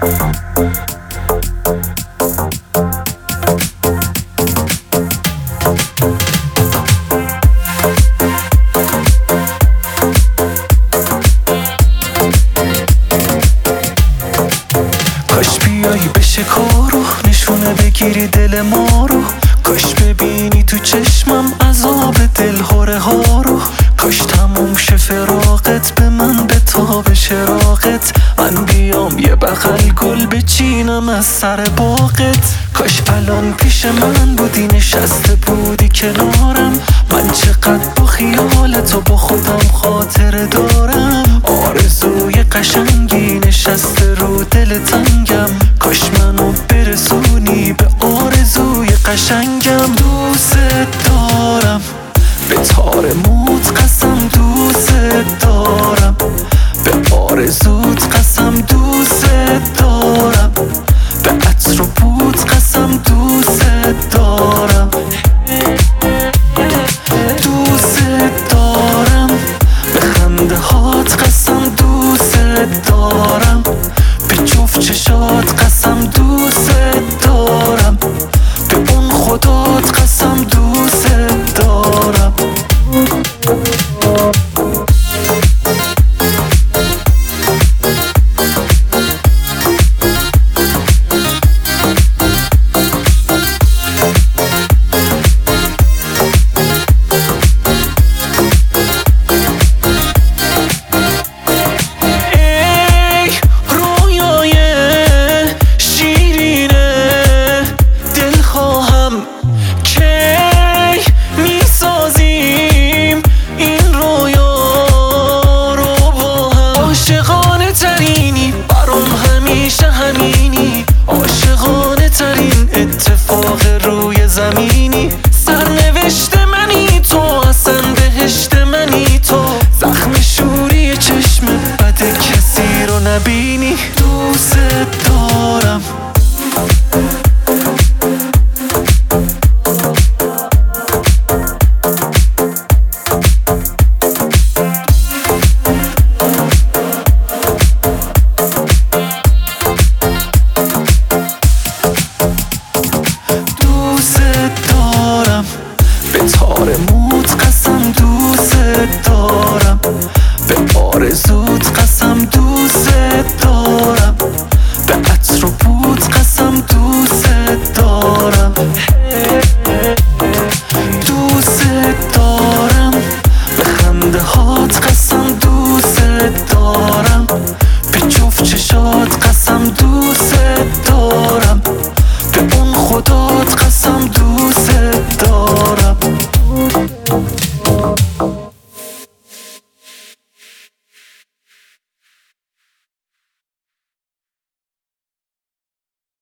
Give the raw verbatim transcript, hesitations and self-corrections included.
کاش بیایی بشه کارو نشونه بگیری دل ما رو، کاش ببینی تو چشمم عذاب دلهوره ها رو، کاش تموم شه فراقت به من به تاب شراقت، من بیام یه بغل گل بچینم از سر باغت، کاش الان پیش من بودی نشسته بودی کنارم، من چقدر با خیالت و با خودم خاطره دارم، آرزوی قشنگی نشسته رو دل تنگم، کاش منو برسونی به آرزوی قشنگم. دوست دارم به تار موت قسم، دوست دارم به آرزوت قسم، دوست دارم به عطر و بوت قسم، دوست دارم دوست دارم به خنده هات قسم، دوست دارم به جفت چشات قسم، دوست دارم به اون خدات قسم، دوست دارم. عاشقانه ترین اتفاق روی زمینی، سرنوشت منی تو، اصلا بهشت منی تو، زخم شوری چشم بد کسی رو نبینی، دوست دارم تار موت قسم، دوست دارم به آرزو